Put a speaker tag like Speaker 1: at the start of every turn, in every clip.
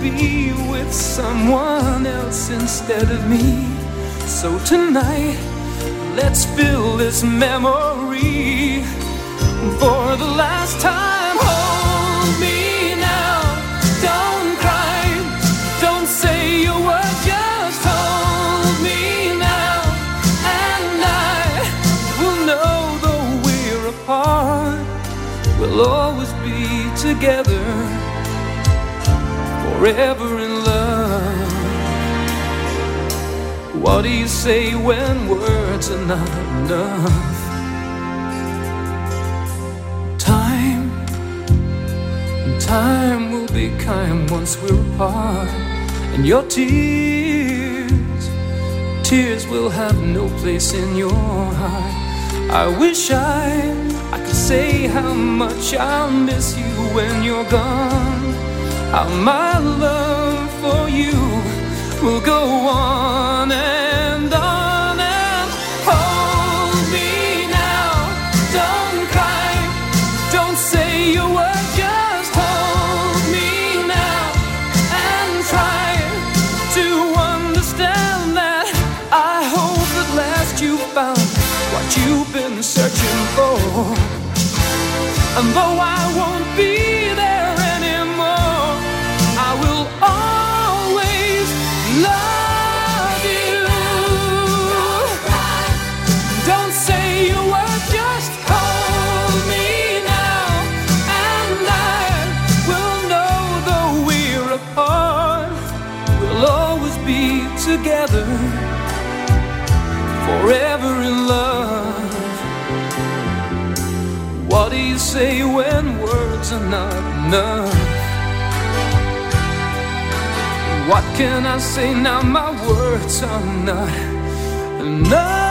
Speaker 1: be with someone else instead of me. So tonight, let's fill this memory for the last time. Hold me now, don't cry, don't say your word, just hold me now. And I will know though we're apart, we'll always be together, forever in love. What do you say when words are not enough? Time will be kind once we're apart, and your tears will have no place in your heart. I wish I could say how much I'll miss you when you're gone, how my love for you will go on and on. And hold me now, don't cry, don't say your word. You've been searching for, and though I won't be there anymore, I will always love you. Don't say a word, just hold me now, and I will know though we're apart, we'll always be together, forever in love. What do you say when words are not enough? What can I say now? My words are not enough.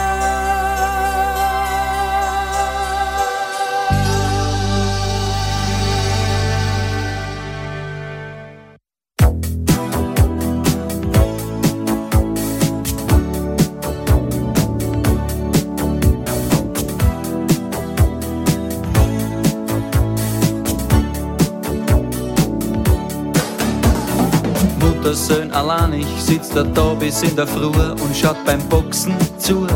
Speaker 2: Söhn allein, ich sitz da bis in der Früh und schaut beim Boxen zu.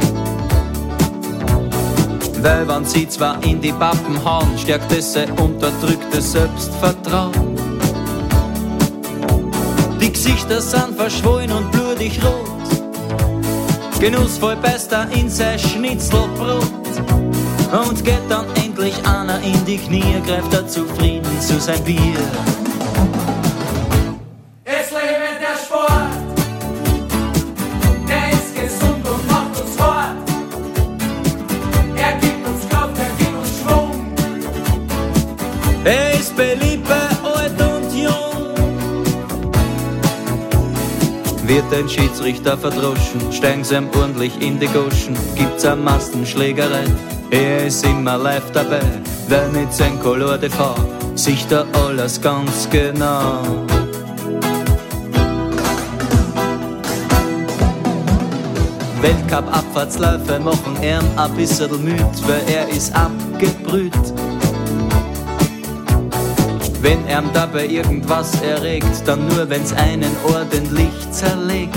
Speaker 2: Weil wenn sie zwar in die Pappen hauen, stärkt es sein unterdrücktes Selbstvertrauen. Die Gesichter sind verschwollen und blutig rot, genussvoll beißt er in sein Schnitzelbrot und geht dann endlich einer in die Knie, greift er zufrieden zu sein Bier. Er ist beliebt bei alt und jung. Wird ein Schiedsrichter verdroschen, steigen sie ihm ordentlich in die Goschen, gibt's eine Massenschlägerei. Er ist immer live dabei, wer mit sein Color de Fau sieht da alles ganz genau. Weltcup-Abfahrtsläufe machen ihn ein bisschen müd, weil er ist abgebrüht. Wenn er dabei irgendwas erregt, dann nur wenn's einen ordentlich zerlegt.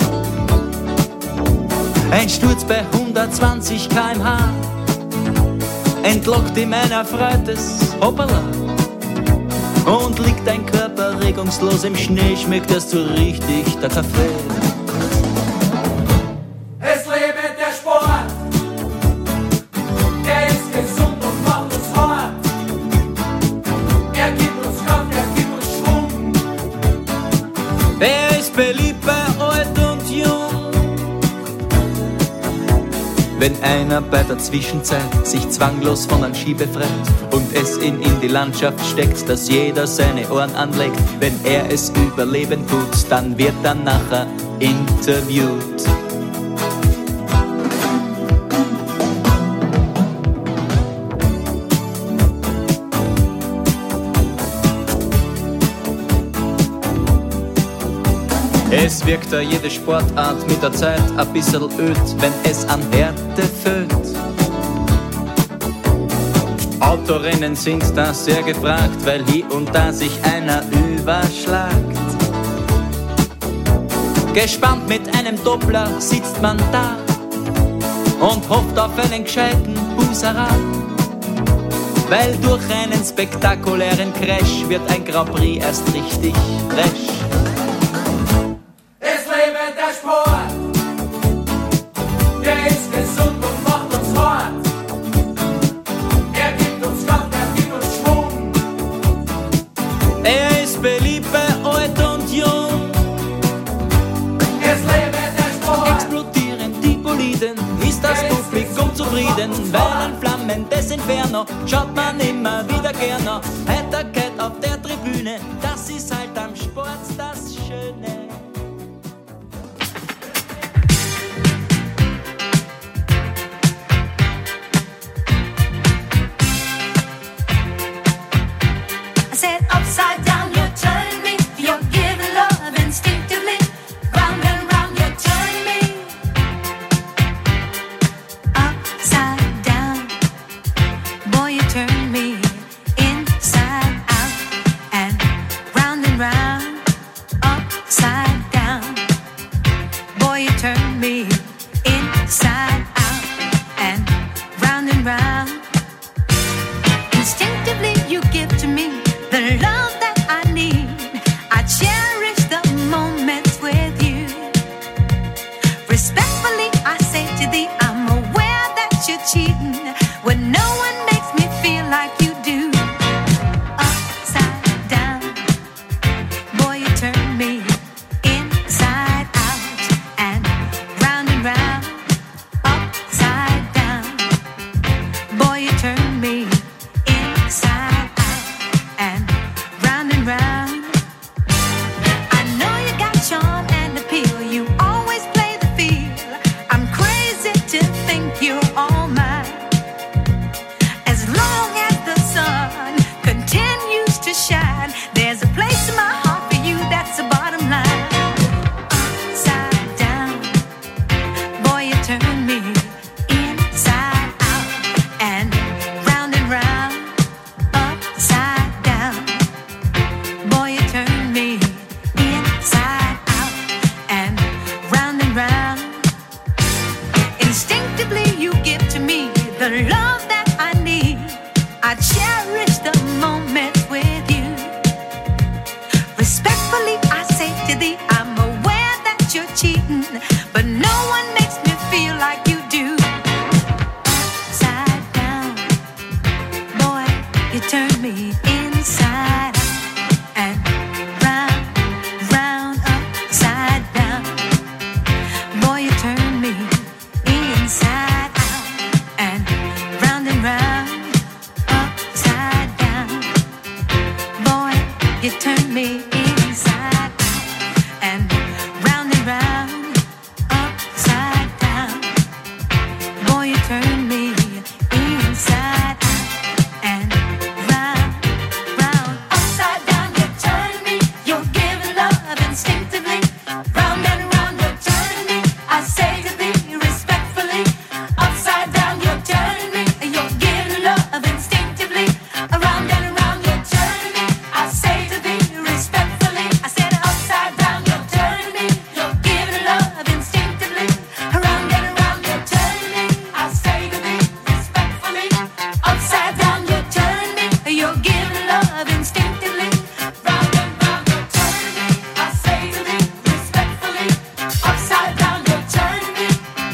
Speaker 2: Ein Sturz bei 120 km/h entlockt ihm ein erfreutes Hoppala. Und liegt ein Körper regungslos im Schnee, schmeckt erst so richtig der Kaffee. Wenn einer bei der Zwischenzeit sich zwanglos von einem Ski befreit und es ihn in die Landschaft steckt, dass jeder seine Ohren anlegt, wenn er es überleben tut, dann wird er nachher interviewt. Es wirkt da jede Sportart mit der Zeit ein bisschen öd, wenn es an Härte fehlt. Autorennen sind da sehr gefragt, weil hier und da sich einer verschlagt. Gespannt mit einem Doppler sitzt man da und hofft auf einen gescheiten Buserat. Weil durch einen spektakulären Crash wird ein Grand Prix erst richtig fresh.
Speaker 3: Es lebe der Sport, der ist gesund und macht uns hart. Er gibt uns Kraft, er gibt uns Schwung.
Speaker 2: Er ist beliebt bei alt und jung.
Speaker 3: Es lebe der Sport.
Speaker 2: Explodieren die Boliden, ist das Publikum zufrieden. Weil ein flammendes Inferno schaut man immer wieder gerne. Heiterkeit auf der Tribüne, das ist halt am Sport das Schöne.
Speaker 4: I said upside down, you're turning me. You're giving love instinctively. Round and round, you're turning me. Upside down, boy, you turn me inside out. And round, upside down, boy, you turn me inside out. And round, instinctively you give to me the love that I need. I cherish the moments with you. Respectfully I say to thee, I'm aware that you're cheating when no one makes me feel like you do. Upside down, boy, you turn me inside out. And round, upside down, boy, you turn me inside out. And round, I know you got charm and appeal. You always play the field. I'm crazy to think you're all mine. As long as the sun continues to shine, there's a place in my heart for you, that's the bottom line. Upside down, boy, you turn me inside out. And round, upside down, boy, you turn me inside out. And round, instinctively you give to me the love that I need. I cherish the moments with you. Respectfully I say to thee, I'm aware that you're cheating, but no one makes me feel like you do. Upside down, boy, you turn me inside out. And round, upside down, boy, you turn me inside out. And round, upside down, boy, you turn me inside out. And round, upside down, boy, you turn me inside out. And round, upside down, you're turning me. You're giving love instinctively. Round and round, you're turning me. I say to thee respectfully. Upside down, you're turning me. You're giving love instinctively. Around and around, you're turning me. I say to thee respectfully. I said upside down, you're turning me. You're giving love instinctively. Around and around, you're turning me. I say to thee respectfully. Upside down, you're turning me. You're giving love instinctively. Round and round, you're turning me. I say to thee respectfully. Upside down, you're turning me.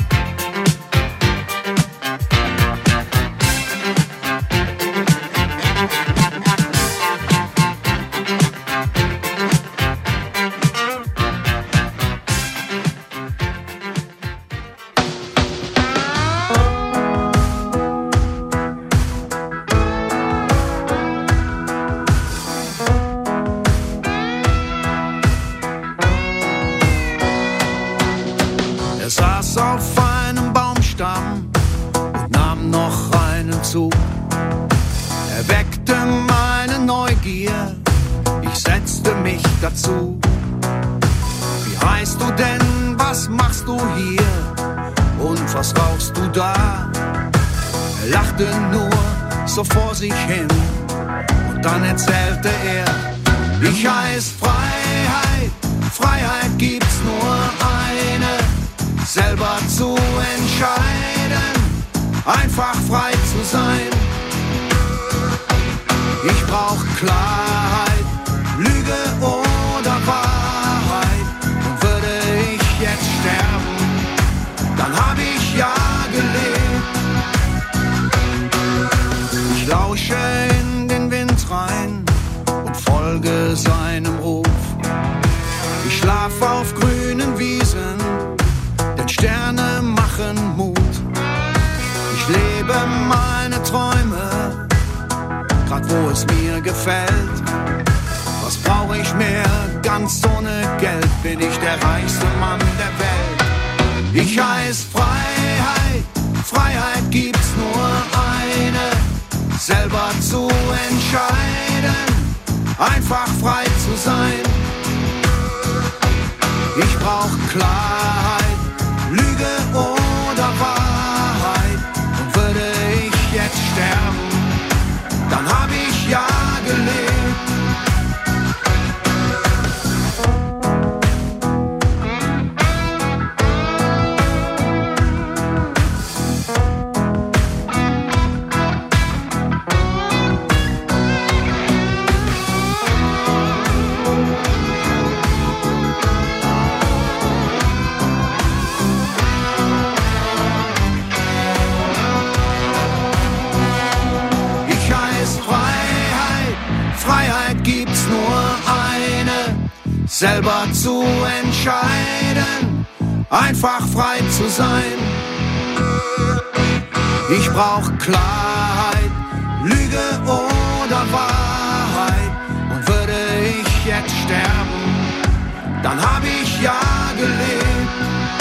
Speaker 5: Er saß auf einem Baumstamm und nahm noch einen Zug. Er weckte meine Neugier, ich setzte mich dazu. Wie heißt du denn, was machst du hier und was rauchst du da? Er lachte nur so vor sich hin und dann erzählte er, Ich heiß Freiheit, Freiheit gibt's nur eine, selber zu entscheiden, einfach frei zu sein. Ich brauch Klarheit, Lüge oder Wahrheit. Und würde ich jetzt sterben, dann hab ich ja gelebt. Ich lausche in den Wind rein und folge seinem Ruf. Ich schlaf auf grünen Wiesen, denn Sterne machen Mut. Ich lebe meine Träume, grad wo es mir gefällt. Was brauch ich mehr? Ganz ohne Geld bin ich der reichste Mann der Welt. Ich heiß Freiheit, Freiheit gibt's nur eine, selber zu entscheiden, einfach frei zu sein. Ich brauch Klarheit, Lüge oder Wahrheit. Und würde ich jetzt sterben, dann hab ich ja gelebt. Selber zu entscheiden, einfach frei zu sein. Ich brauch Klarheit, Lüge oder Wahrheit. Und würde ich jetzt sterben, dann hab ich ja gelebt.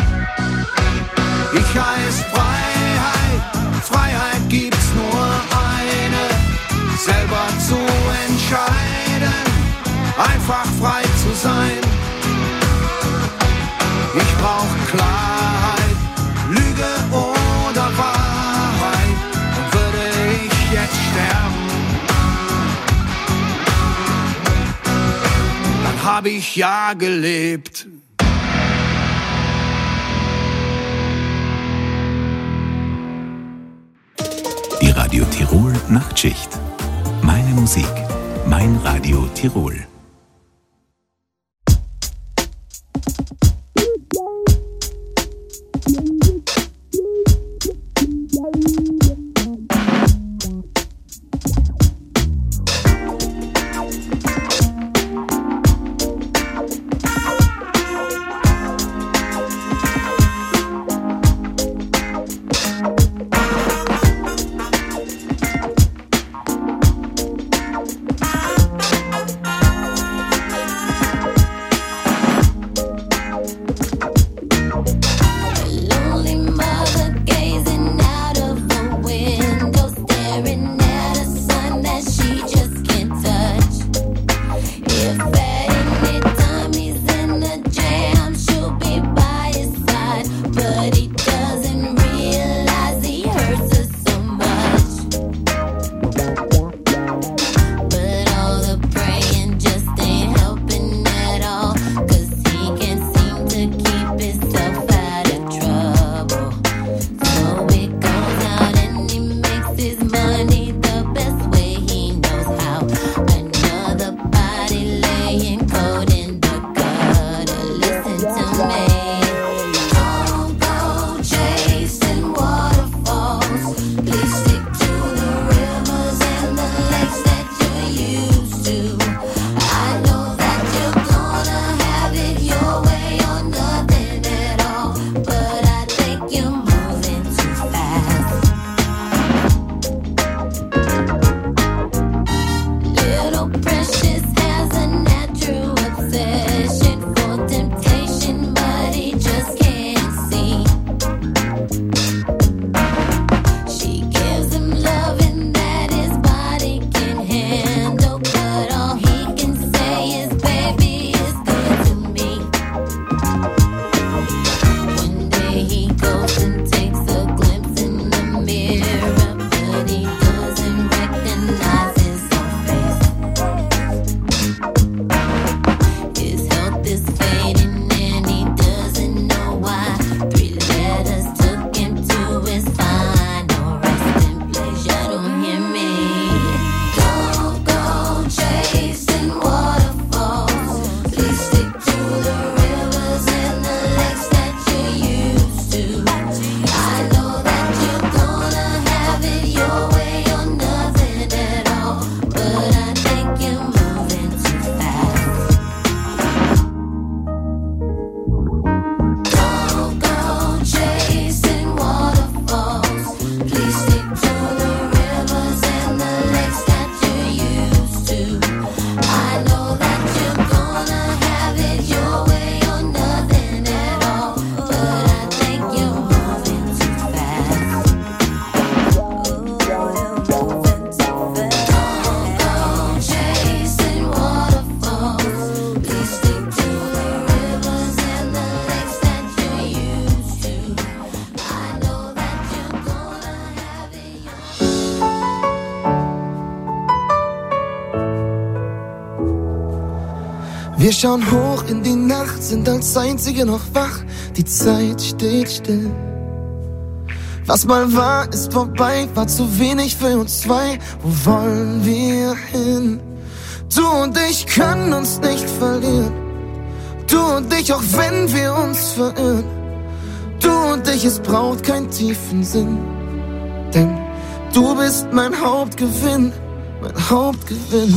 Speaker 5: Ich heiß Freiheit, Freiheit gibt's nur eine, selber zu entscheiden, einfach frei zu sein. Ich brauch Klarheit, Lüge oder Wahrheit. Und würde ich jetzt sterben, dann hab ich ja gelebt.
Speaker 6: Die Radio Tirol Nachtschicht. Meine Musik, mein Radio Tirol.
Speaker 7: Wir schauen hoch in die Nacht, sind als Einzige noch wach. Die Zeit steht still. Was mal war, ist vorbei, war zu wenig für uns zwei. Wo wollen wir hin? Du und ich können uns nicht verlieren. Du und ich, auch wenn wir uns verirren. Du und ich, es braucht keinen tiefen Sinn. Denn du bist mein Hauptgewinn, mein Hauptgewinn.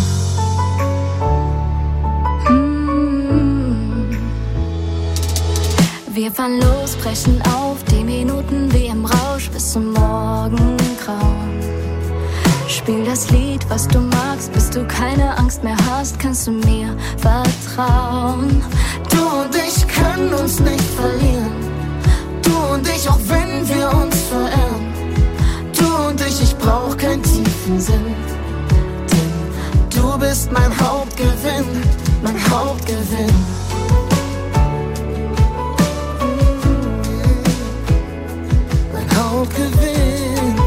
Speaker 8: Wir fahren los, brechen auf, die Minuten wie im Rausch bis zum Morgengrauen. Spiel das Lied, was du magst, bis du keine Angst mehr hast, kannst du mir vertrauen.
Speaker 7: Du und ich können uns nicht verlieren. Du und ich, auch wenn wir uns verirren. Du und ich brauch keinen tiefen Sinn. Denn du bist mein Hauptgewinn, mein Hauptgewinn. Hauptgewinn.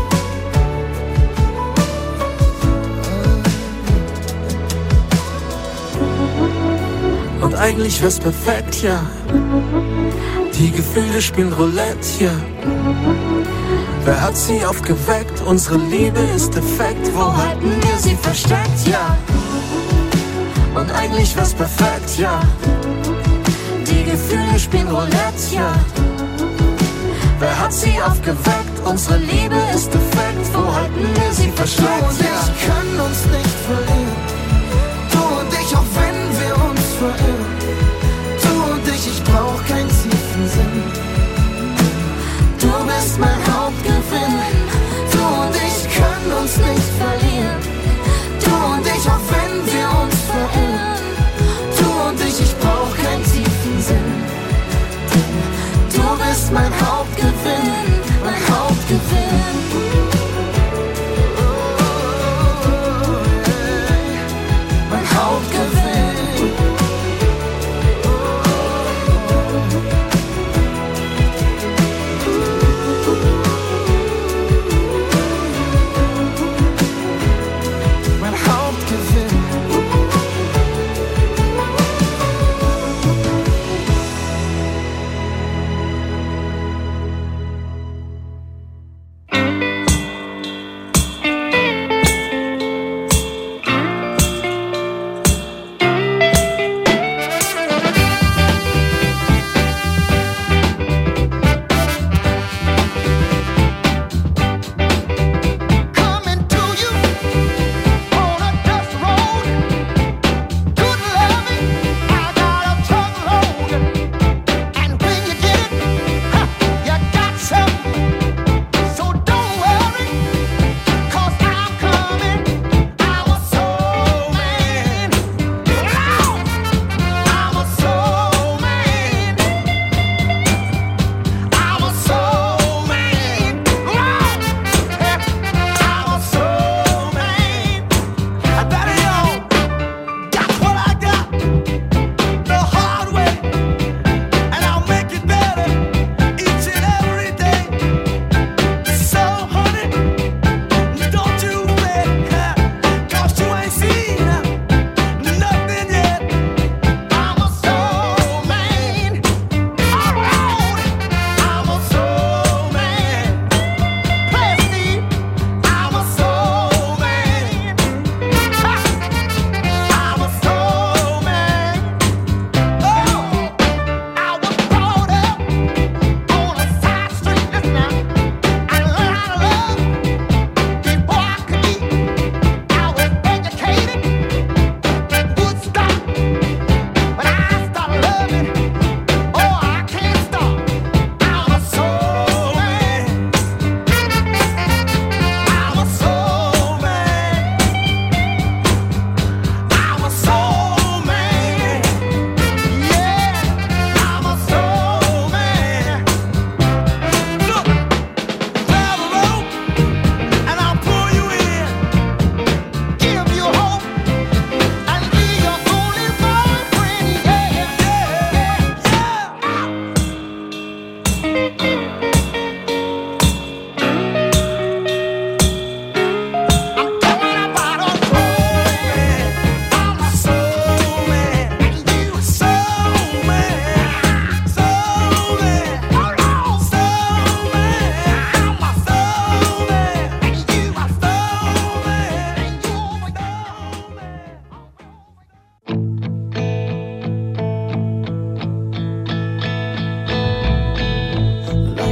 Speaker 9: Und eigentlich wär's perfekt, ja. Die Gefühle spielen Roulette, ja. Wer hat sie aufgeweckt? Unsere Liebe ist defekt. Wo halten wir sie versteckt, ja. Und eigentlich wär's perfekt, ja. Die Gefühle spielen Roulette, ja. Wer hat sie aufgeweckt? Unsere Liebe ist defekt. Wo halten wir sie versteckt?
Speaker 7: Du und ich können uns nicht verlieren. Du und ich, auch wenn wir uns verirren. Du und ich brauch keinen tiefen Sinn. Du bist mein Hauptgewinn. Du und ich können uns nicht verlieren. Du und ich, auch wenn wir uns verirren. Du und ich brauch keinen tiefen Sinn. Du bist mein Hauptgewinn, mein Hauptgewinn. Mein Hauptgewinn. Mein Hauptgewinn.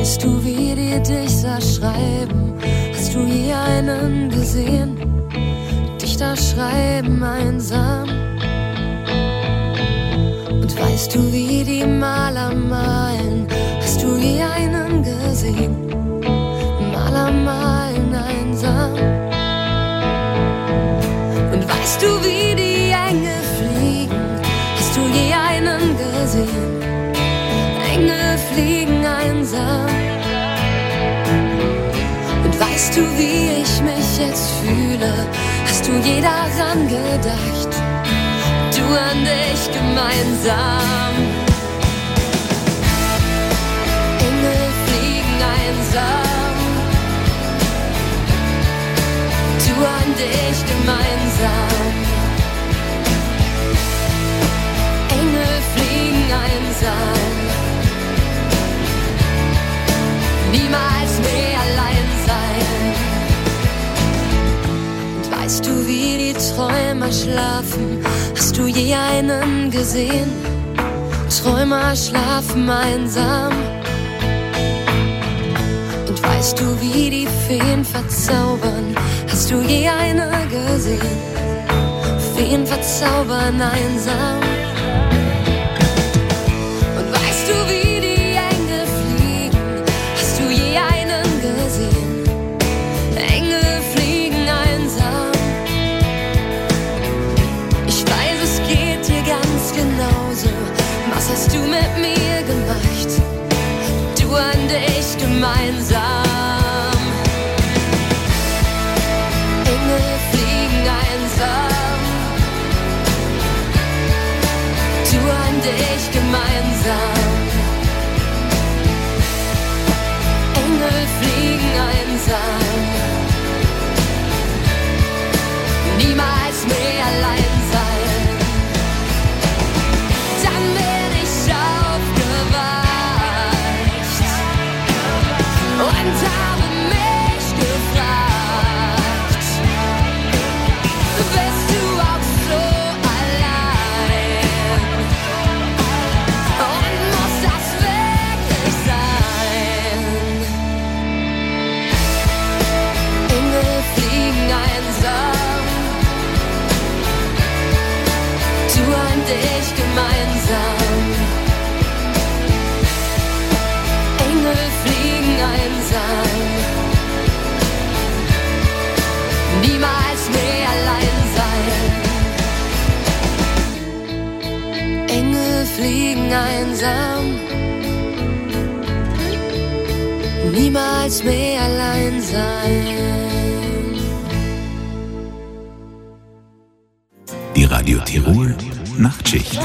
Speaker 10: weißt du, wie die Dichter schreiben? Hast du je einen gesehen? Dichter schreiben einsam. Und weißt du, wie die Maler malen? Hast du je einen gesehen? Maler malen einsam. Und weißt du, wie die Engel fliegen? Hast du je einen gesehen? Engel fliegen einsam. Und weißt du, wie ich mich jetzt fühle? Hast du je daran gedacht? Du an dich gemeinsam. Engel fliegen einsam. Du an dich gemeinsam. Engel fliegen einsam. Niemals mehr allein sein. Und weißt du, wie die Träumer schlafen? Hast du je einen gesehen? Träumer schlafen einsam. Und weißt du, wie die Feen verzaubern? Hast du je eine gesehen? Feen verzaubern einsam. Und weißt du, wie die Engel fliegen? Hast du je einen gesehen? Engel fliegen einsam. Ich weiß, es geht dir ganz genauso. Was hast du mit mir gemacht? Du an dich gemeinsam. Engel fliegen einsam. Du an dich gemeinsam. Engel fliegen einsam. Niemals mehr allein sein. Dann bin ich aufgewacht und habe mich gefragt, bist du auch so allein? Und muss das wirklich sein? Engel fliegen einsam. Du an dich gemeinsam. Engel fliegen einsam. Niemals mehr allein sein. Engel fliegen einsam. Niemals mehr allein sein.
Speaker 6: Die Radio Tirol Nachtschicht.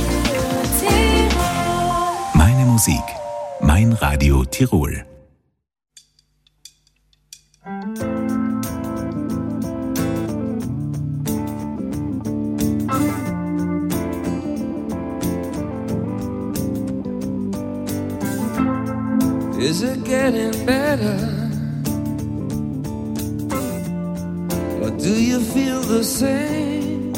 Speaker 6: Meine Musik, mein Radio Tirol.
Speaker 1: Is it getting better? Or do you feel the same?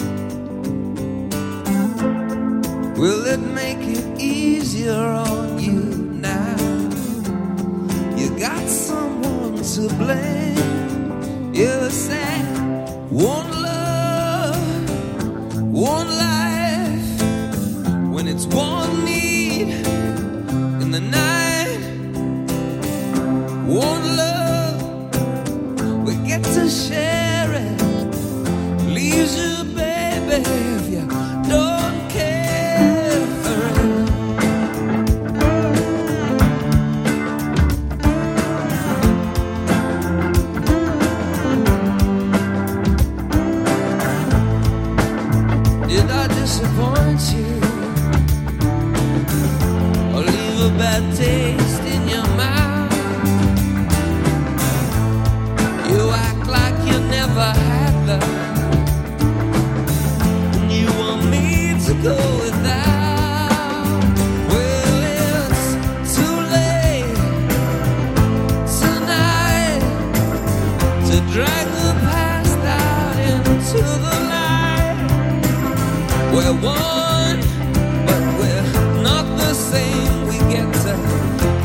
Speaker 1: Will it make it easier on you now? You got someone to blame. You said one love, one life. When it's one need in the night, one love, we get to share it. Leaves you, baby, if you don't care for it. Did I disappoint you? Or leave a bad taste in your mouth? You act like you never had love, and you want me to go without. Well, it's too late tonight to drag the past out into the light. We're one, but we're not the same. We get to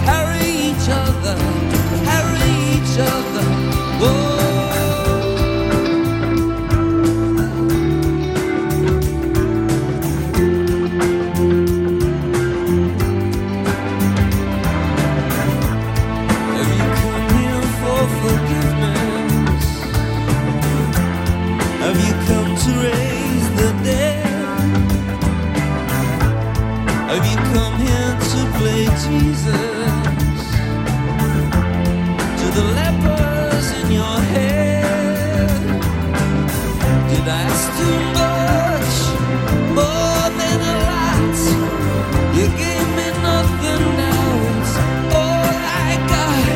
Speaker 1: Jesus, to the lepers in your head. Did I ask too much, more than a lot? You gave me nothing, now it's all I got.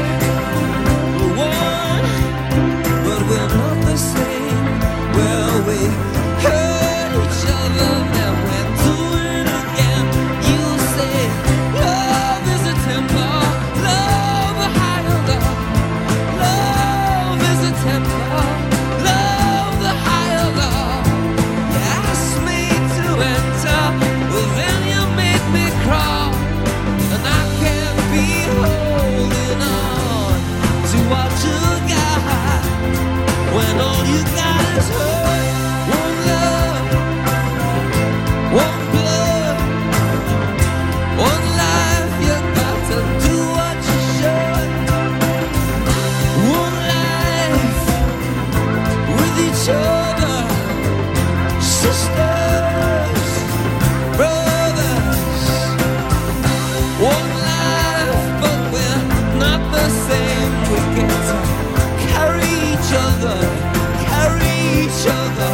Speaker 1: One, but we're not the same. Well, we hurt each other, then we're doing it again. You say love is a temper, love a higher love. Love is a temper, love the higher love. You asked me to enter, well then you made me crawl, and I can't be holding on to what you got when all you got is hurt. One love, one blood, one life. You got to do what you should. One life with each other, sisters, brothers. One life, but we're not the same. We get to carry each other, carry each other.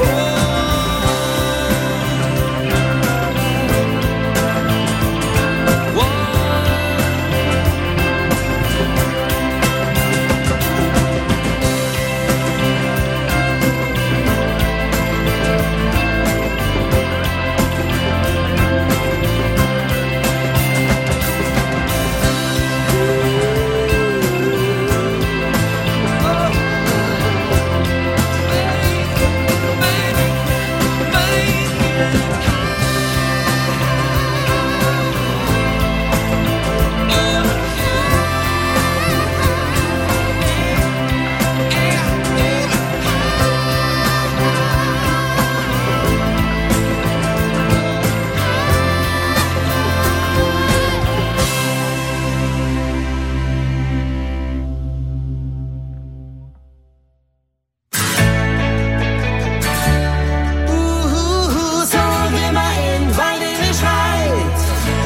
Speaker 7: So wie man in Wald in den schreit.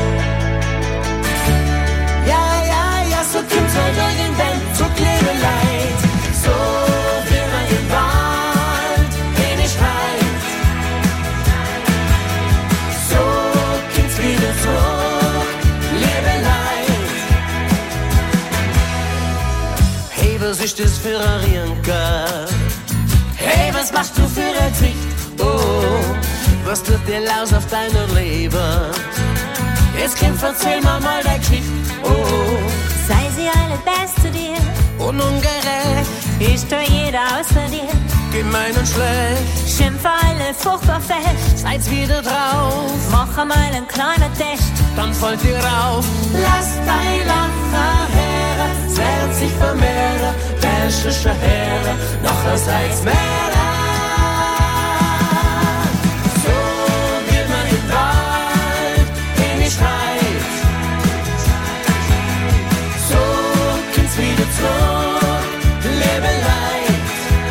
Speaker 7: Ja, ja, ja, so kommt's halt irgendwann zu kleinen Leid. So wie man in Wald in den schreit. So kommt's wieder zurück, Leben leid. Hey, was ist das für ein Rienker? Hey, was machst du für ein Gesicht? Oh, was tut dir Laus auf deiner Leber? Jetzt Kind, erzähl mir mal deine Geschichte. Oh,
Speaker 11: Sei sie alle best zu dir,
Speaker 7: und ungerecht,
Speaker 11: ist doch jeder außer dir.
Speaker 7: gemein und schlecht,
Speaker 11: Schimpf alle furchtbar fest,
Speaker 7: seid's wieder drauf,
Speaker 11: mach einmal einen kleinen Test.
Speaker 7: dann folgt ihr auf. Lass dein Lacher her, es wird sich vermehren, wäschische Heere, noch ein seid's mehr. So geht man im Wald, in die Streit. So kommt's wieder zurück, Leben leid.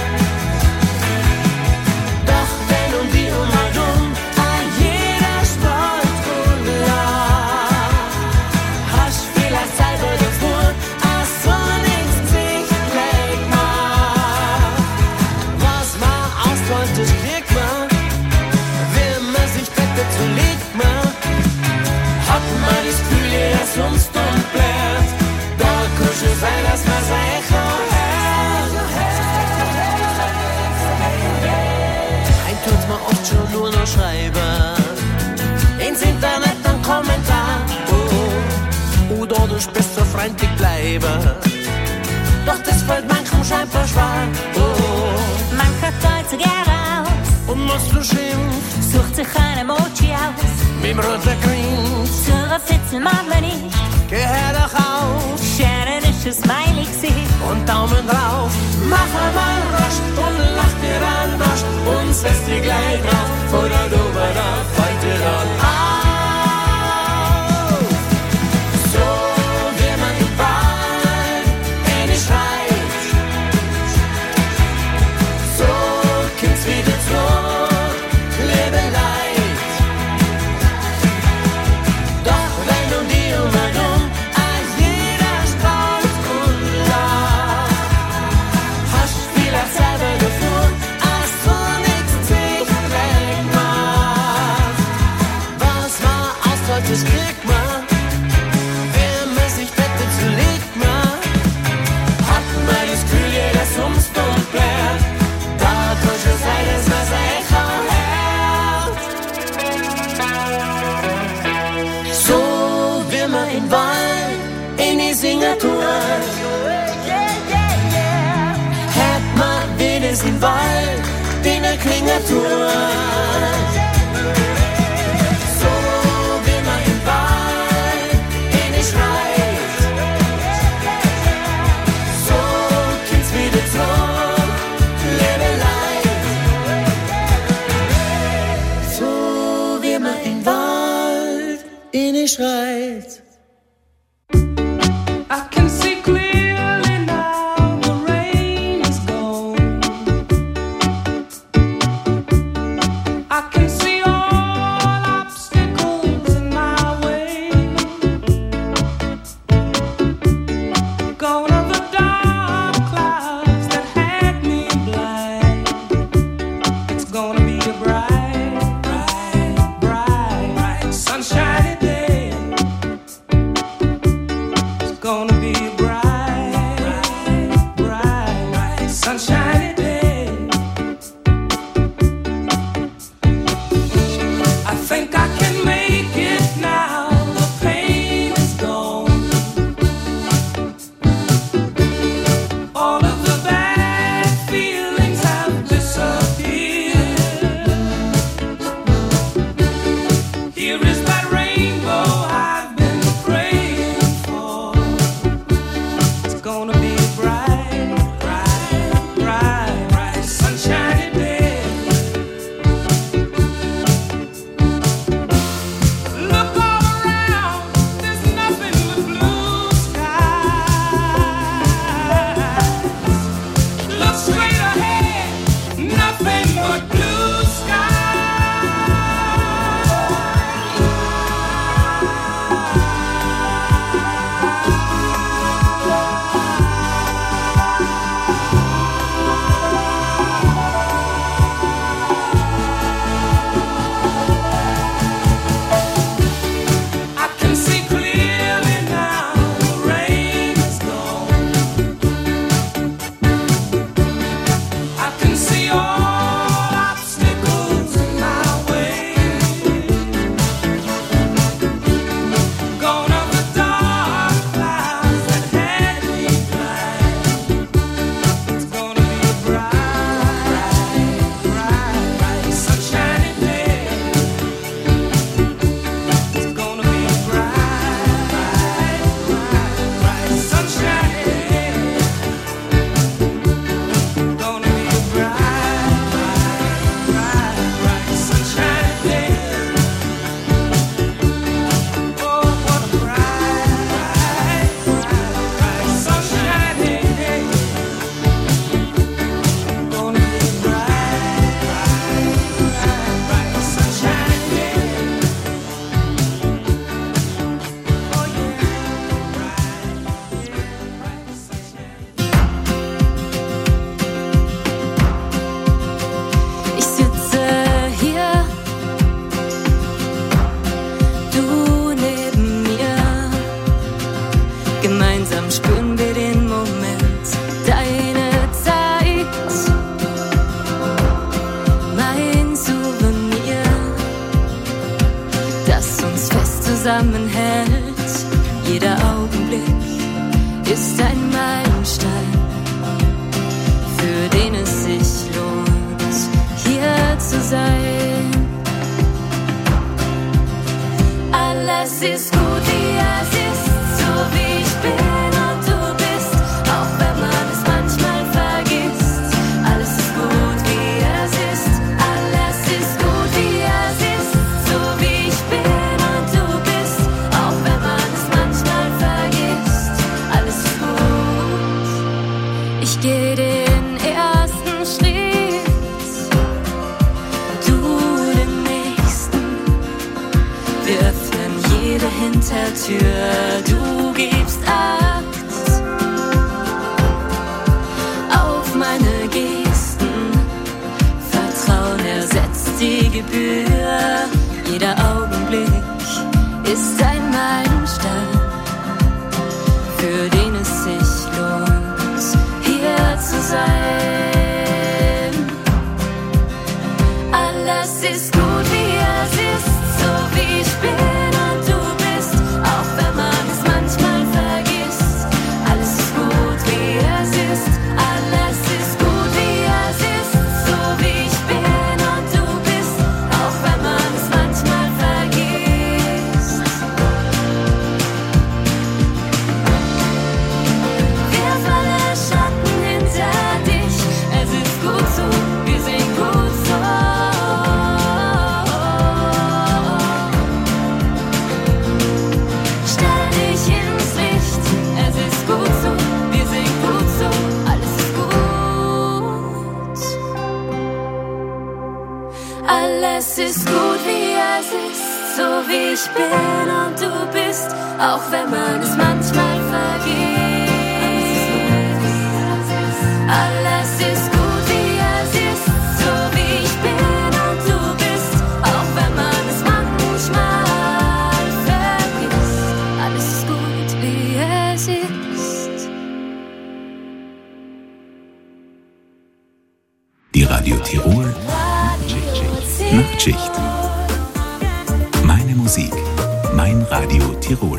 Speaker 7: Doch wenn und wie und mal dumm, an jeder Sport und lacht. Hast vielleicht Zeit oder Furt, als so nichts sich gleich macht. Was man ausläuft, das kriegt man. Wenn man sich deckt, dazu liegt man. Hat man das Gefühl, jeder sonst und blärt. Da kann schon sein, dass man sein Echo hört. Ein tut man oft schon nur noch schreiben. Ins Internet ein Kommentar. Oh, oder du bist so freundlich bleiben. Doch das fällt manchem scheinbar schwer. Oh,
Speaker 11: Man kriegt heute so gerne aus,
Speaker 7: und was du schimpfst,
Speaker 11: sucht sich ein Emoji aus.
Speaker 7: mit dem roten Grinst.
Speaker 11: Zur Fitzel mag man nicht,
Speaker 7: Geh doch auf
Speaker 11: Scheren ist ein Smiley-Gesicht.
Speaker 7: und Daumen drauf. Mach einmal rasch und lach dir an Arsch und setz dir gleich drauf. Oder du da fällt dir dann auf. So wie man im Wald in die Streit. So kommt's wieder zurück, Leben leid. Doch wenn du dir mal Wald in die Singertour. Hätt man wenigstens einen Wald in der Klingertour. So wie man im Wald in die schreit. So kommt's wieder zurück, lebe leid. So wie man im Wald in die schreit.
Speaker 1: I can see clearly now the rain is gone. I can see all obstacles in my way. Gone are the dark clouds that had me blind. It's gonna be a bright, bright, bright, bright, sunshiny day. It's gonna be a bright, bright, bright, sunshiny day. I think I can make it now. The pain is gone. All of the bad feelings have disappeared. Here is that rainbow I've been praying for. It's gonna be a bright, bright, bright, bright, sunshiny day. Look all around, there's nothing but blue skies. Look straight ahead, nothing but blue I can see clearly now, the rain is gone. I can see all obstacles in my way. Gone are the dark clouds that had me blind. It's gonna be a bright, bright, bright, sunshiny day. It's gonna be a bright, bright, bright, sunshiny day. Gonna be a bright, bright, bright, sunshiny day. Oh, what a bright, bright, bright, sunshiny day. Gonna be a bright, bright, bright, sunshiny day. Oh yeah, bright, bright, sunshiny.
Speaker 10: Ich sitze hier, du neben mir. Gemeinsam spüren wir den Moment, deine Zeit, mein Souvenir, das uns fest zusammenhält. Jeder Augenblick ist ein Meilenstein, für den es sich lohnt, hier zu sein. Alles ist gut, wie es ist, so wie ich bin und du bist, auch wenn man es manchmal vergisst. Alles ist gut, wie es ist, alles ist gut, wie es ist, so wie ich bin und du bist, auch wenn man es manchmal vergisst. Alles ist gut. Ich gehe den ersten Schritt, du den nächsten. Wir öffnen jede Hintertür, du gibst Acht auf meine Gesten. Vertrauen ersetzt die Gebühr. Jeder Augenblick ist ein Meilenstein, für den es sich lohnt, hier zu sein. Alles ist gut, wie es ist, so wie ich bin und du bist, auch wenn man es so wie ich bin und du bist, auch wenn man es manchmal vergisst. Alles ist gut, wie es ist, so wie ich bin und du bist, auch wenn man es manchmal vergisst. Alles ist gut, wie es ist.
Speaker 6: Die Radio Tirol Nachtschicht. Meine Musik, mein Radio Tirol.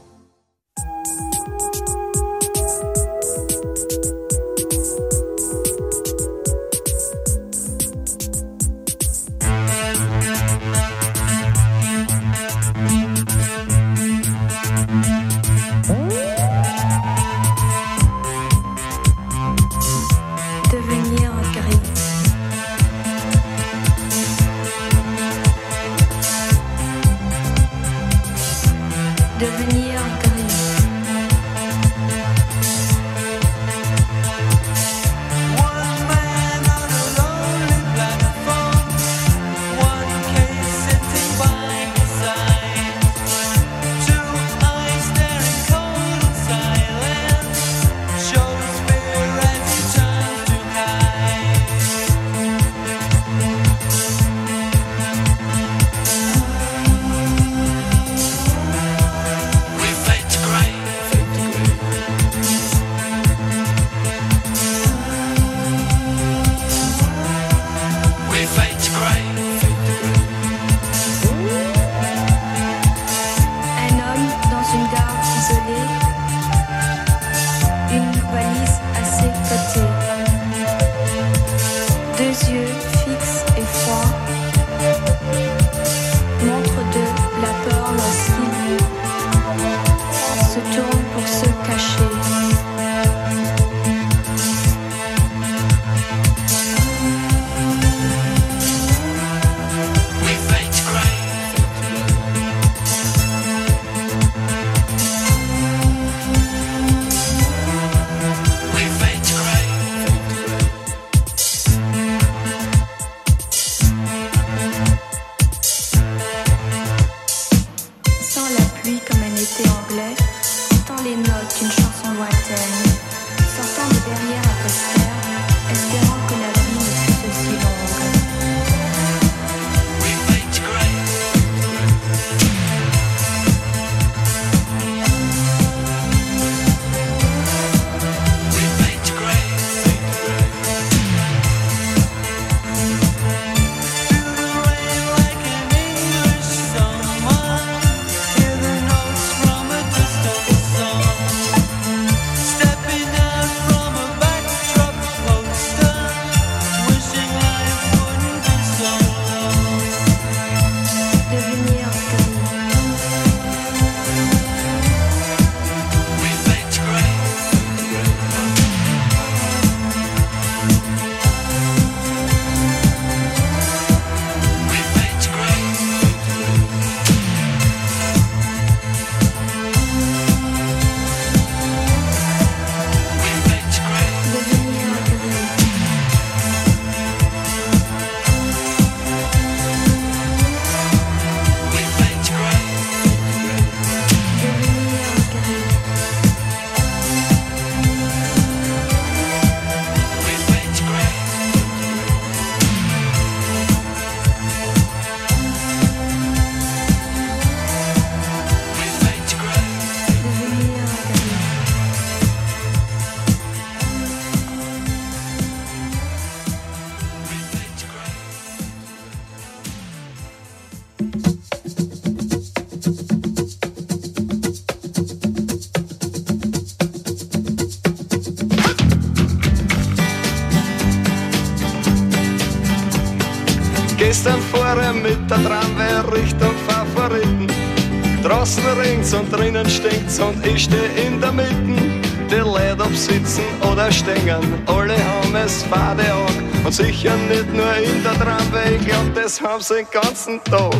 Speaker 12: Gestern fuhr er mit der Tramway Richtung Favoriten. Draußen regt's und drinnen stinkt's und ich steh in der Mitte. Die Leute ob sitzen oder stehen, alle haben es fade an. Und sicher nicht nur in der Tramway, ich glaub, das haben sie den ganzen Tag.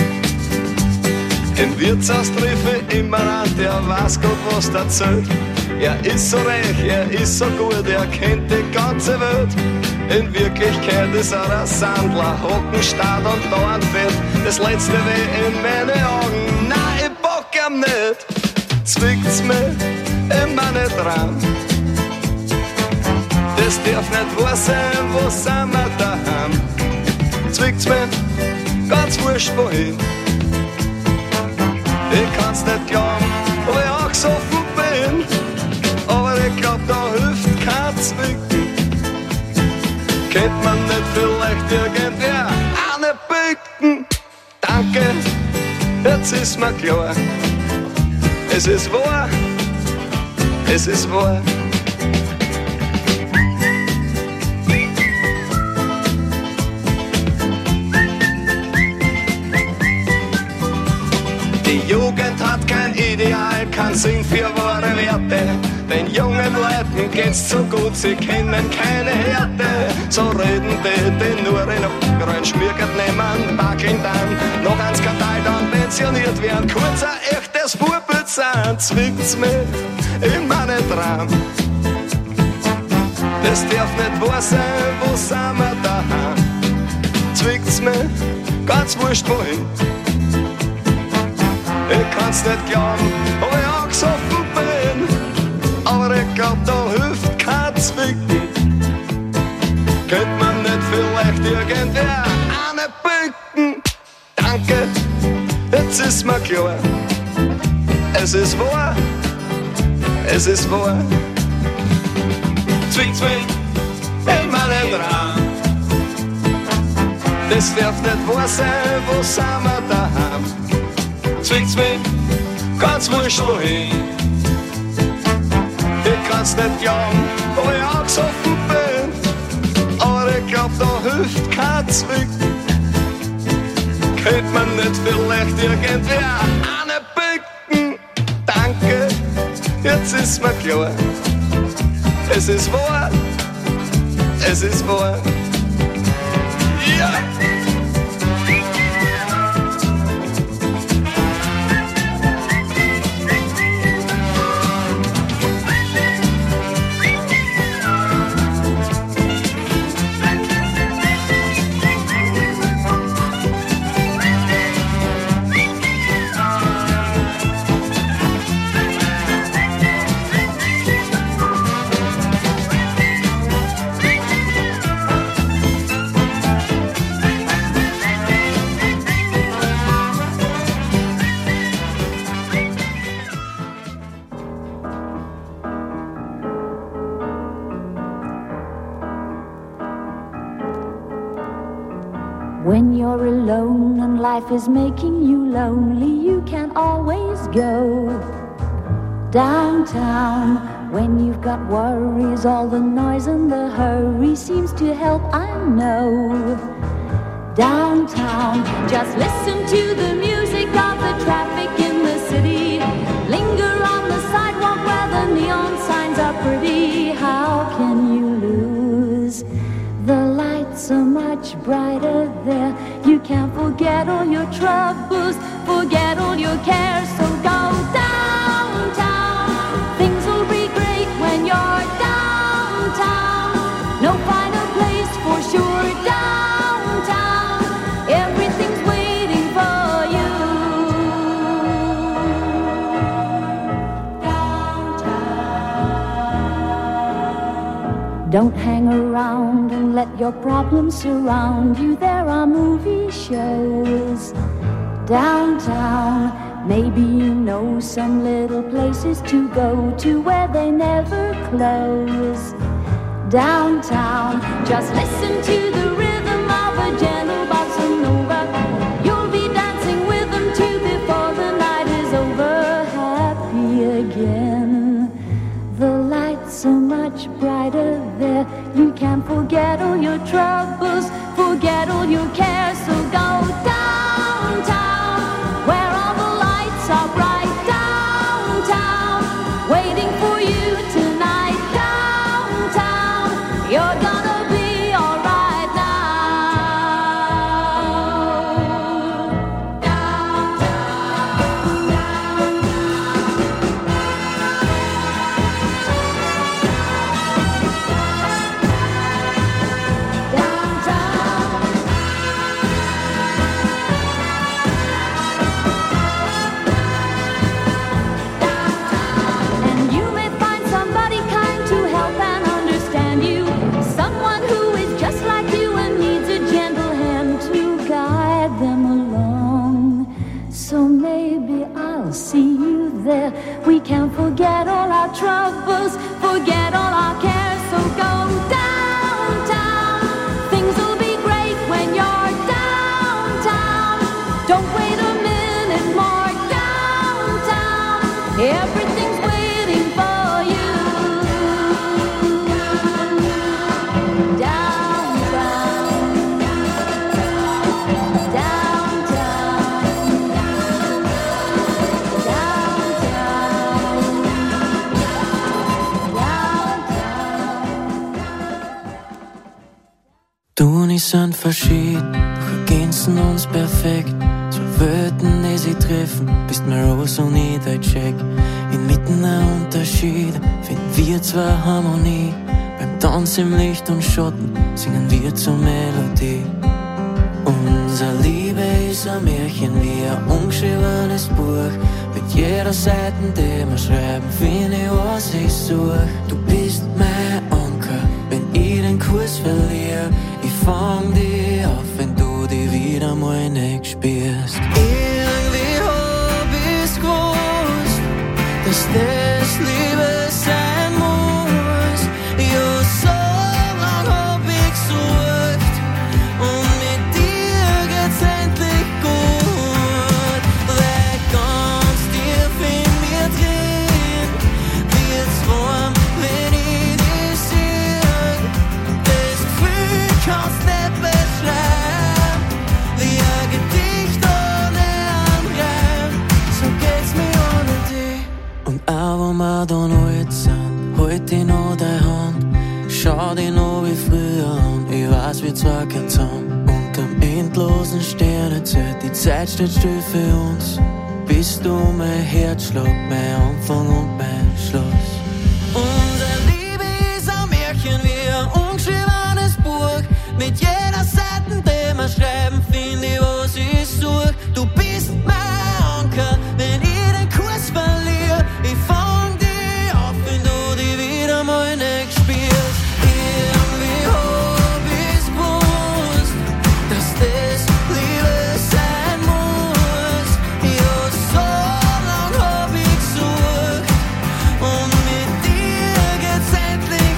Speaker 12: Im Wirtshaus triff ich immer an, der weiß Gott was erzählt. Er ist so reich, er ist so gut, er kennt die ganze Welt. In Wirklichkeit ist er ein Sandler, Hockenstarrt und dauernd fett. Das letzte weh in meine Augen, nein, ich bock ihm nicht. Zwickt's mich in meine Traum. Das darf nicht wahr sein, wo sind wir daheim? Zwickt's mich ganz wurscht wohin. Ich kann's nicht glauben, ob ich auch gesoffen bin. Aber ich glaub, da hilft kein Zwicken. Kennt man nicht vielleicht irgendwer eine Bicken? Danke, jetzt ist mir klar. Es ist wahr, es ist wahr. Die Jugend hat kein Ideal, kein Sinn für wahre Werte. Den jungen Leuten geht's so gut, sie kennen keine Härte. So reden die nur in Grün schmirgert nehmen, wackeln dann, noch ein Skandal, dann pensioniert werden. Kurz ein echtes Vorbild sein, zwickt's mich in meine Traum. Das darf nicht wahr sein, wo sind wir daheim? Zwickt's mich ganz wurscht wohin. Ich kann's nicht glauben, ob ich auch gesoffen bin. Aber ich glaub, da hilft kein Zwicken. Könnt man nicht vielleicht irgendwer eine bicken? Danke, jetzt ist mir klar. Es ist wahr, es ist wahr. Zwick, zwick, in meinen Traum. Das darf nicht wahr sein, wo sind wir daheim? Zwick, zwick, ganz wurscht wohin. Ich kann's nicht glauben, ob ich auch gesoffen bin. Aber ich glaub, da hilft kein Zwicken. Könnt man nicht vielleicht irgendwer eine bicken? Danke, jetzt ist mir klar. Es ist wahr, es ist wahr. Ja!
Speaker 13: When you're alone and life is making you lonely, you can always go downtown. When you've got worries, all the noise and the hurry seems to help, I know. Downtown, just listen to the music of the traffic in the city. Linger on the sidewalk where the neon signs are pretty. How can you lose? The lights are much brighter there. You can't forget all your troubles, forget all your cares. So go downtown. Things will be great when you're downtown. No finer place for sure. Downtown, everything's waiting for you. Downtown. Don't hang around and let your problems surround you. There are movie shows downtown. Maybe you know some little places to go to where they never close. Downtown, just listen to the rhythm of a gentle bossa nova. You'll be dancing with them too before the night is over. Happy again. The lights are much brighter there. You can forget all your troubles, forget all your cares. So go downtown, where all the lights are bright. Downtown, waiting for you tonight. Downtown, you're gonna be alright now. see you there. We can forget all our troubles, forget all our cares. So go downtown. Things will be great when you're downtown. Don't wait a minute more. Downtown. Everything's waiting for you.
Speaker 14: Du und ich sind verschieden, doch ergänzen uns perfekt. Zwei Welten, die sich treffen, bist mir Rose und ich dein Jack. Inmitten der Unterschiede finden wir zwar Harmonie. Beim Tanz im Licht und Schatten singen wir zur Melodie. Unsere Liebe ist ein Märchen wie ein ungeschriebenes Buch. Mit jeder Seite, die wir schreiben, finde ich, was ich such. Du bist mein Anker, wenn ich den Kurs verliere. Ich fang dich auf, wenn du dich wieder mal nicht spürst. Irgendwie hab ich's gewusst, dass das Liebe sein muss. Ja, so lang hab ich gesucht und mit dir geht's endlich gut. Weil ganz tief in mir drin wird's warm, wenn ich dich sehe. Das Gefühl kannst nicht beschreiben, wie ein Gedicht ohne Anreim. So geht's mir ohne dich. Und auch wenn wir dann alt sind, halt ich noch deine Hand. Schau dich noch wie früher an, ich weiß, wir zwei gehören zusammen. Unterm endlosen Sternenzelt, die Zeit steht still für uns. Bist du mein Herzschlag, mein Anfang und mein Schluss. Unsere Liebe ist ein Märchen wie ein ungeschriebenes Buch. Mit jeder Seite, die wir schreiben, finde ich, was ich such. Du bist mein Anker, wenn ich den Kurs verliere. Ich fang dich auf, wenn du dich wieder mal nicht spürst. Irgendwie hab ich's gewusst, dass das Liebe sein muss. Ja, so lang hab ich gesucht und mit dir geht's endlich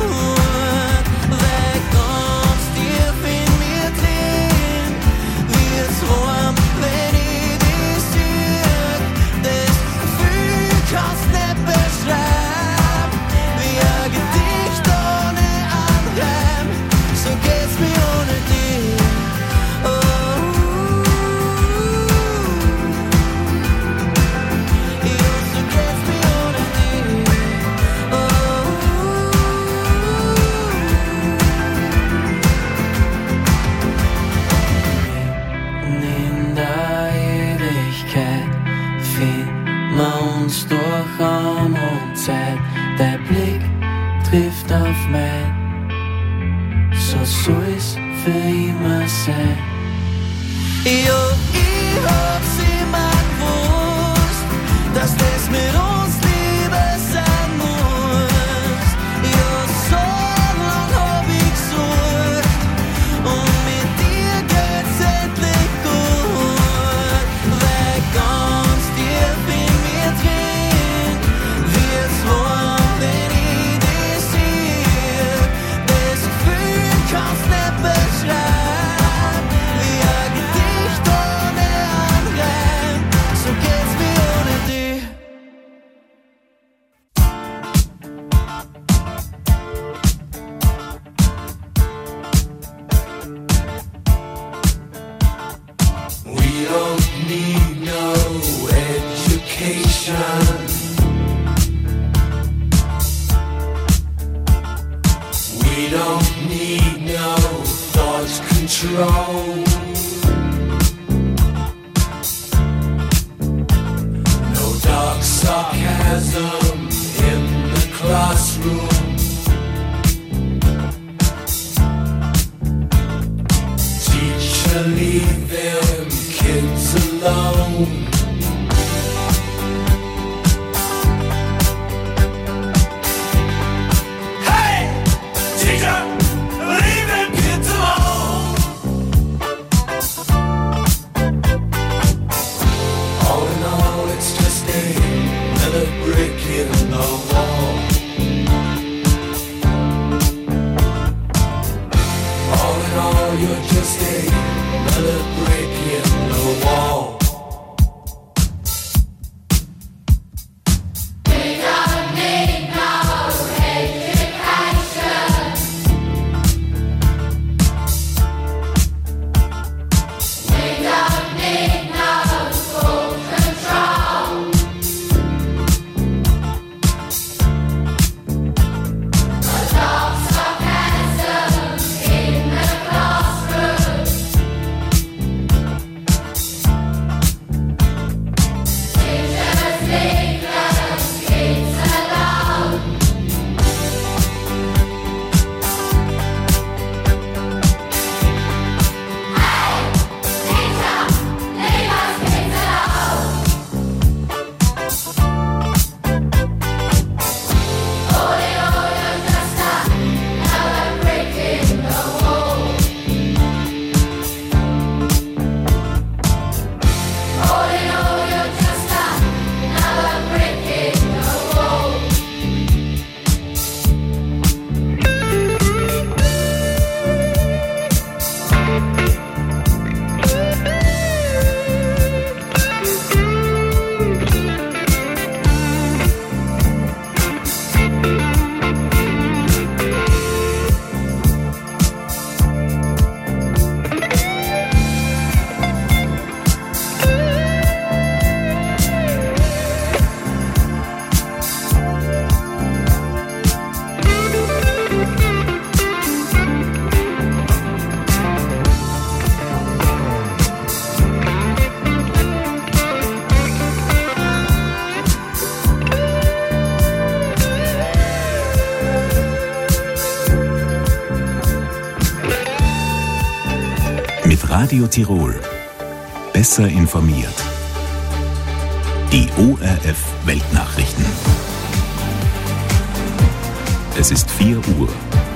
Speaker 14: gut. Weil ganz tief in mir drin wird's warm, wenn ich dich sehe. Das Gefühl kannst nicht beschreiben, wie ein Gedicht ohne Anreim. So geht's mir ohne dich. Oh, ja, so geht's mir ohne dich. Und in der Ewigkeit finden wir uns durch Raum und Zeit. Dein Blick trifft auf mein, so soll's für immer sein. Ja, ich hab's immer gewusst, dass das mit uns Liebe sein muss. Ja, so lang hab ich gesucht und mit dir geht's endlich gut. Weil ganz tief in mir drin wird's warm, wenn ich dich sehe. Das Gefühl kannst nicht beschreiben, wie ein Gedicht ohne Anreim. So geht's mir ohne dich.
Speaker 3: We don't need no education. We don't need no thought control. No dark sarcasm in the classroom. Teacher, leave them kids alone. Hey, teacher, leave them kids alone. All in all, it's
Speaker 6: Radio Tirol. Besser informiert. Die ORF Weltnachrichten. Es ist 4 Uhr.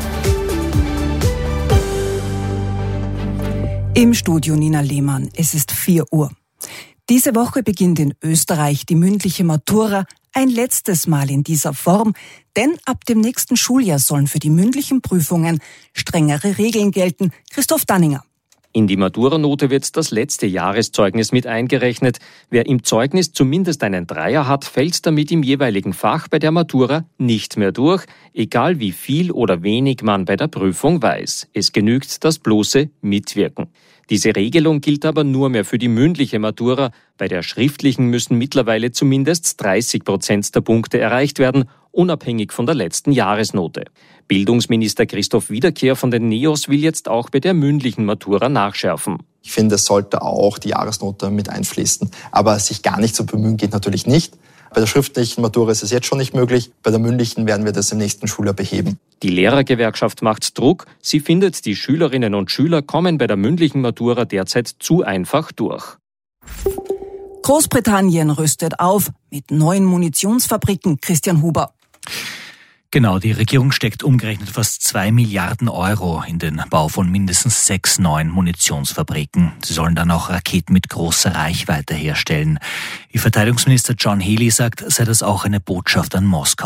Speaker 15: Im Studio Nina Lehmann. Es ist 4 Uhr. Diese Woche beginnt in Österreich die mündliche Matura ein letztes Mal in dieser Form, denn ab dem nächsten Schuljahr sollen für die mündlichen Prüfungen strengere Regeln gelten. Christoph Danninger.
Speaker 16: In die Maturanote wird das letzte Jahreszeugnis mit eingerechnet. Wer im Zeugnis zumindest einen Dreier hat, fällt damit im jeweiligen Fach bei der Matura nicht mehr durch, egal wie viel oder wenig man bei der Prüfung weiß. Es genügt das bloße Mitwirken. Diese Regelung gilt aber nur mehr für die mündliche Matura. Bei der schriftlichen müssen mittlerweile zumindest 30% der Punkte erreicht werden, unabhängig von der letzten Jahresnote. Bildungsminister Christoph Wiederkehr von den NEOS will jetzt auch bei der mündlichen Matura nachschärfen.
Speaker 17: Ich finde, es sollte auch die Jahresnote mit einfließen. Aber sich gar nicht zu bemühen geht natürlich nicht. Bei der schriftlichen Matura ist es jetzt schon nicht möglich. Bei der mündlichen werden wir das im nächsten Schuljahr beheben.
Speaker 16: Die Lehrergewerkschaft macht Druck. Sie findet, die Schülerinnen und Schüler kommen bei der mündlichen Matura derzeit zu einfach durch.
Speaker 15: Großbritannien rüstet auf mit neuen Munitionsfabriken. Christian Huber.
Speaker 18: Genau, die Regierung steckt umgerechnet fast 2 Milliarden Euro in den Bau von mindestens 6 neuen Munitionsfabriken. Sie sollen dann auch Raketen mit großer Reichweite herstellen. Wie Verteidigungsminister John Healey sagt, sei das auch eine Botschaft an Moskau.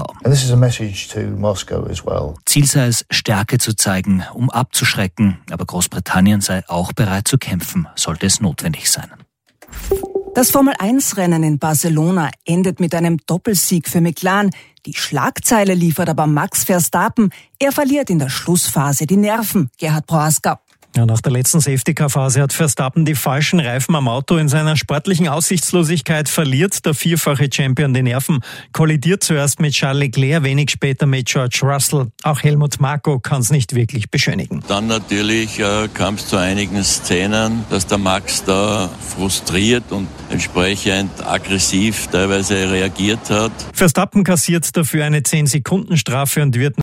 Speaker 18: Ziel sei es, Stärke zu zeigen, um abzuschrecken. Aber Großbritannien sei auch bereit zu kämpfen, sollte es notwendig sein.
Speaker 15: Das Formel-1-Rennen in Barcelona endet mit einem Doppelsieg für McLaren. Die Schlagzeile liefert aber Max Verstappen. Er verliert in der Schlussphase die Nerven. Gerhard Prohaska.
Speaker 19: Ja, nach der letzten Safety-Car-Phase hat Verstappen die falschen Reifen am Auto. In seiner sportlichen Aussichtslosigkeit verliert der vierfache Champion die Nerven, kollidiert zuerst mit Charles Leclerc, wenig später mit George Russell. Auch Helmut Marko kann es nicht wirklich beschönigen.
Speaker 20: Dann natürlich kam es zu einigen Szenen, dass der Max da frustriert und entsprechend aggressiv teilweise reagiert hat.
Speaker 19: Verstappen kassiert dafür eine 10-Sekunden-Strafe und wird